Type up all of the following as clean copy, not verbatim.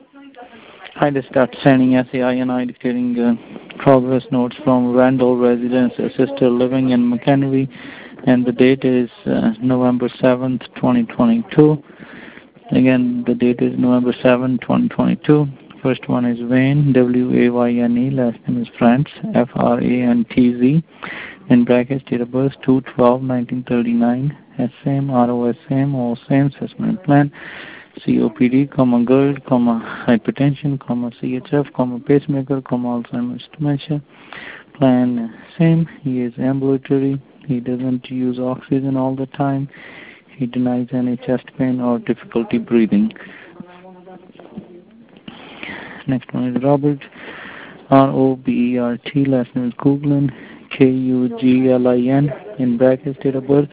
Hi, this is Dr. Sending SAI and I dictating progress notes from Randall Residence Assisted Living in McHenry, and the date is November 7th, 2022. Again, the date is November 7th, 2022. First one is Wayne, W-A-Y-N-E, last name is France, F-R-A-N-T-Z, in brackets, date of birth 2/12/1939, S-same, R-O-S-same, all same, assessment plan, COPD, GERD, hypertension, CHF, pacemaker, Alzheimer's dementia. Plan same. He is ambulatory. He doesn't use oxygen all the time. He denies any chest pain or difficulty breathing. Next one is Robert, R-O-B-E-R-T, last name is Kuglin, K-U-G-L-I-N, in brackets, date of birth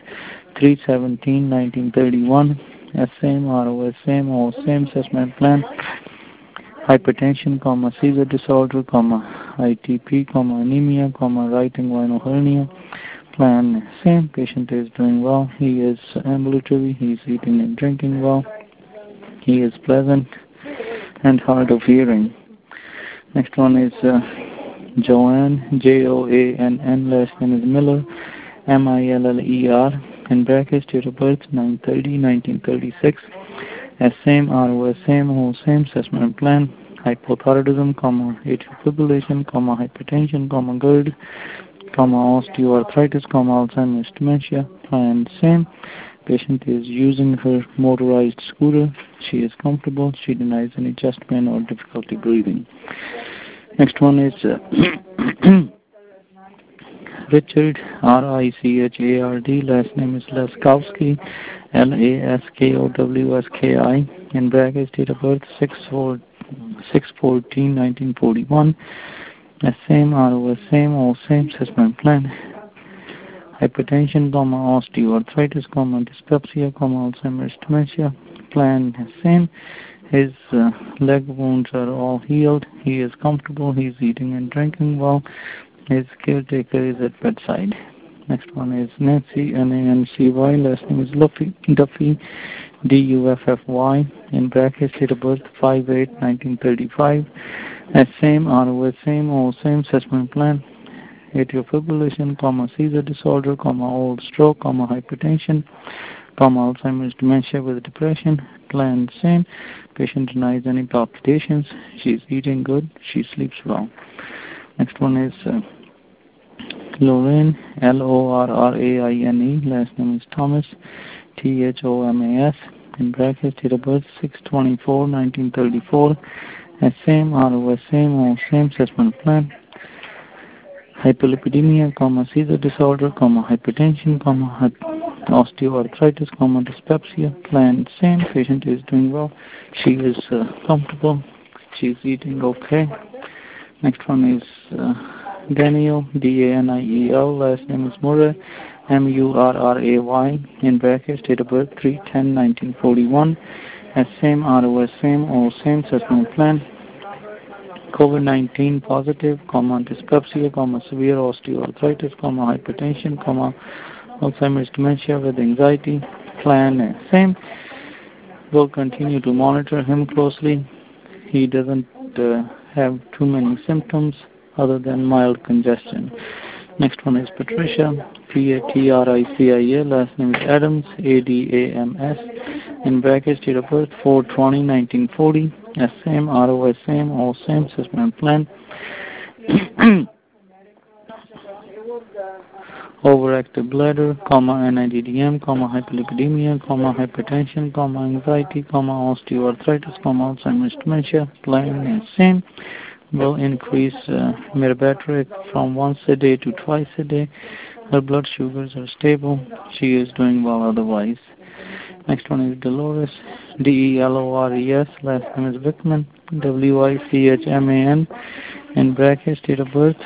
3/17/1931. S-same, R-O-S-same, all same, assessment plan, hypertension, seizure disorder, ITP, anemia, right inguinal hernia. Plan same. Patient is doing well. He is ambulatory. He is eating and drinking well. He is pleasant and hard of hearing. Next one is Joanne, J-O-A-N-N, last name is Miller, M-I-L-L-E-R, in brackets, date of birth 9/30/1936. S-same, R-O-S-same, all same, assessment plan, hypothyroidism, atrial fibrillation, hypertension, GERD, osteoarthritis, Alzheimer's dementia. Plan same. Patient is using her motorized scooter. She is comfortable. She denies any chest pain or difficulty breathing. Next one is Richard, R-I-C-H-A-R-D, last name is Laskowski, L-A-S-K-O-W-S-K-I, in brackets, date of birth 6/14/1941. S-same, R-O-S-same, all same, assessment plan, hypertension, osteoarthritis, dyspepsia, Alzheimer's dementia. Plan same. His leg wounds are all healed. He is comfortable. He is eating and drinking well. His caretaker is at bedside. Next one is Nancy, N-A-N-C-Y, last name is Duffy, D-U-F-F-Y, in brackets, date of birth 5/8/1935. S-same, R-O-S-same, all same, assessment plan, atrial fibrillation, seizure disorder, old stroke, hypertension, Alzheimer's dementia with depression. Plan same. Patient denies any palpitations. She's eating good. She sleeps well. Next one is Lorraine, L-O-R-R-A-I-N-E, last name is Thomas, T-H-O-M-A-S, in brackets, date of birth 6/24/1934. S-same, R-O-S-same, all same, assessment plan, hyperlipidemia, seizure disorder, hypertension, osteoarthritis, dyspepsia. Plan same. Patient is doing well. She is comfortable. She is eating okay. Next one is Daniel, D-A-N-I-E-L, last name is Murray, M-U-R-R-A-Y, in brackets, date of birth 3/10/1941. S-same, R-O-S-same, all same, assessment plan, COVID-19 positive, dyspepsia, severe osteoarthritis, hypertension, Alzheimer's dementia with anxiety. Plan same. We'll continue to monitor him closely. He doesn't have too many symptoms other than mild congestion. Next one is Patricia, P-A-T-R-I-C-I-A, last name is Adams, A-D-A-M-S, in brackets, date of birth 4/20/1940. S-same, R-O-S-same, all same, assessment plan, overactive bladder, NIDDM, hyperlipidemia, hypertension, anxiety, osteoarthritis, Alzheimer's dementia. Plan same. Will increase mirabatric from once a day to twice a day. Her blood sugars are stable. She is doing well otherwise. Next one is Dolores, D-E-L-O-R-E-S, last name is Wickman, W-I-C-H-M-A-N, in brackets, date of birth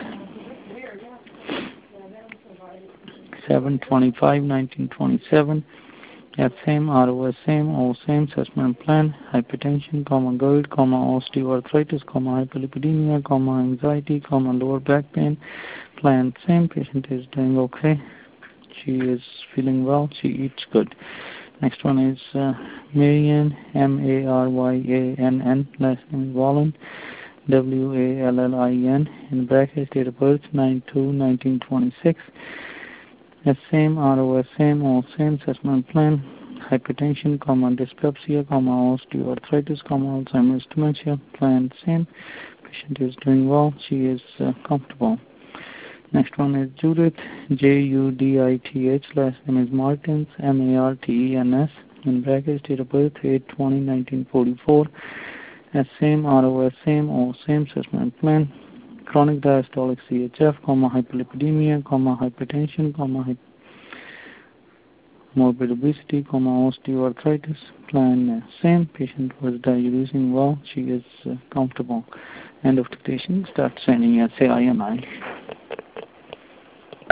7/25/1927. S-same, R-O-S-same, all same, assessment plan, hypertension, GERD, osteoarthritis, hyperlipidemia, anxiety, lower back pain. Plan same. Patient is doing okay. She is feeling well. She eats good. Next one is Marianne, Maryann, last name Wallin, Wallin, in brackets, date of birth 9/2/1926. Same, ROS same, all same, assessment plan, hypertension, dyspepsia, osteoarthritis, Alzheimer's dementia, plan same. Patient is doing well, she is comfortable. Next one is Judith, Judith, last name is Martens, Martens, in brackets, date of birth 8/20/1944. Same, ROS same, all same, assessment plan, chronic diastolic CHF, hyperlipidemia, hypertension, morbid obesity, osteoarthritis, plan same. Patient was using well, she is comfortable. End of dictation, start sending SAI and I.